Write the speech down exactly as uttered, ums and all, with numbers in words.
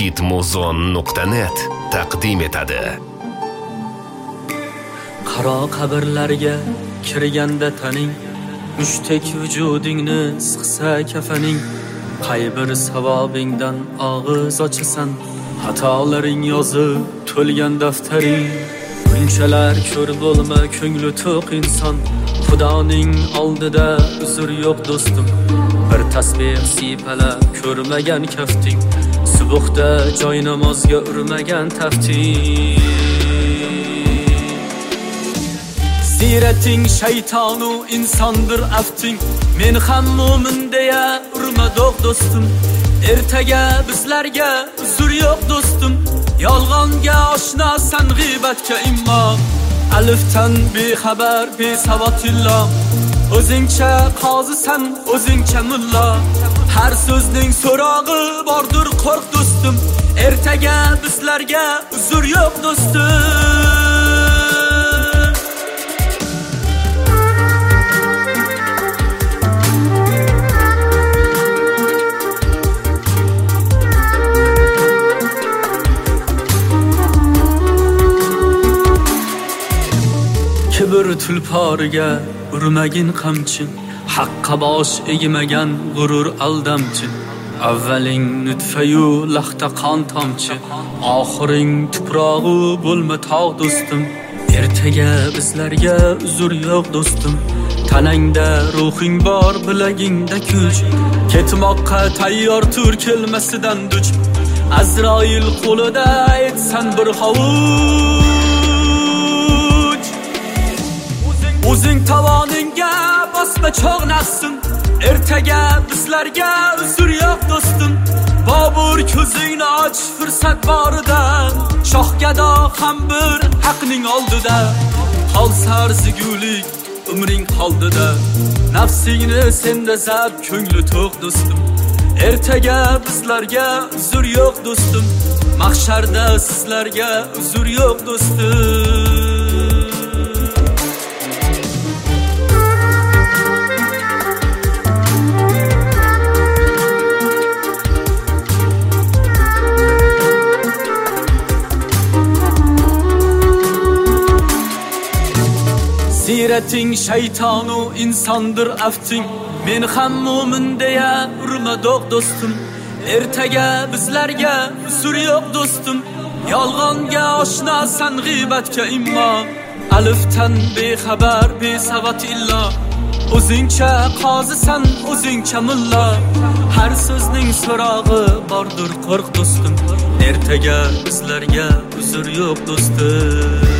hitmuzon nuqta net taqdim etadi. Qaro qabrlarga kirganda taning, mushtek vujudingni siqsa kafaning, qay bir savobingdan og'iz ochasan, xatolaring yozib to'lgan daftaring. Bunchalar ko'r bo'lma ko'ngli to'q inson, Xudoning oldida uzr yo'q do'stim. Bir tasbih siypalab ko'rmagan kafting, subuhda joy namozga urmagan tafting. Sirating shaytonu insondir afting, men ham mo'min deya urma do'q do'stim. Ertaga bizlarga uzr yo'q do'stim. Yolg'onga oshnasan, g'iybatga immo. Alifdan bexabar, besavotillo. O'zingcha qozisan, o'zingcha mulla. Har so'zning so'rog'i bordir, qo'rq do'stim. Ertaga bizlarga uzr yo'q do'stim. Kibr tulporiga urmagin qamchi, haqqa bosh egmagan g'urur aldamchi. Avvaling nutfayu lahta qon tomchi, oxiring tuprog'i bo'lma tog' do'stim. Ertaga bizlarga uzr yo'q do'stim. Tanangda ruhing bor, bilagingda kuch, ketmoqqa tayyor tur kelmasidan duch. Azroil qo'lida etsan bir hovuch, o'zing tovoningga bosma cho'g'nasin. Ertaga bizlarga uzr yo'q do'stim. Bobur ko'zingni och, fursat borida, shohgado ham bir haqning oldida. Qolsa arzigulik umring qoldida, nafsingni senda zab, ko'ngli to'q do'stim. Ertaga bizlarga uzr yo'q do'stim. Mahsharda sizlarga uzr yo'q do'stim. Sirating shaytonu insondir afting, men ham mo'min deya urma do'q do'stim. Ertaga bizlarga uzr yo'q do'stim. Yolg'onga oshnasan, g'iybatga immo. Alifdan bexabar, besavotillo. O'zingcha qozisan, o'zingcha mulla. Har so'zning so'rog'i bordir, qo'rq do'stim. Ertaga bizlarga uzr yo'q do'stim.